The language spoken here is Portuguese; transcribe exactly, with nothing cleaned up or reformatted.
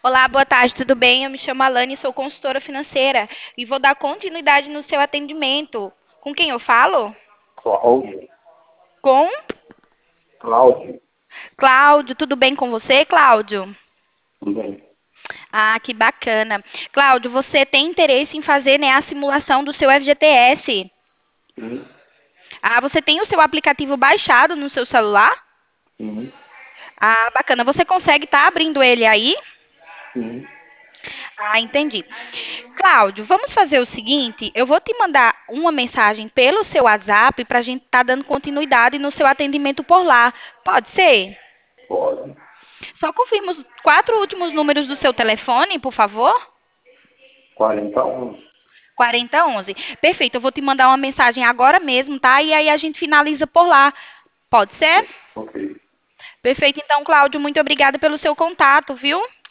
Olá, boa tarde, tudo bem? Eu me chamo Alane, sou consultora financeira e vou dar continuidade no seu atendimento. Com quem eu falo? Cláudio, Com Cláudio, Cláudio. Tudo bem com você, Cláudio? tudo bem? Ah, que bacana. Cláudio, você tem interesse em fazer, né, a simulação do seu F G T S? Sim, Ah, você tem o seu aplicativo baixado no seu celular? sim, Ah, bacana. Você consegue estar abrindo ele aí? sim, Ah, entendi. Cláudio, vamos fazer o seguinte: eu vou te mandar uma mensagem pelo seu WhatsApp para a gente estar dando continuidade no seu atendimento por lá. Pode ser? pode. Só confirma os quatro últimos números do seu telefone, por favor. Quarenta anos. quarenta onze. Perfeito, eu vou te mandar uma mensagem agora mesmo, tá? E aí a gente finaliza por lá. Pode ser? Ok. Perfeito, então, Cláudio, muito obrigada pelo seu contato, viu?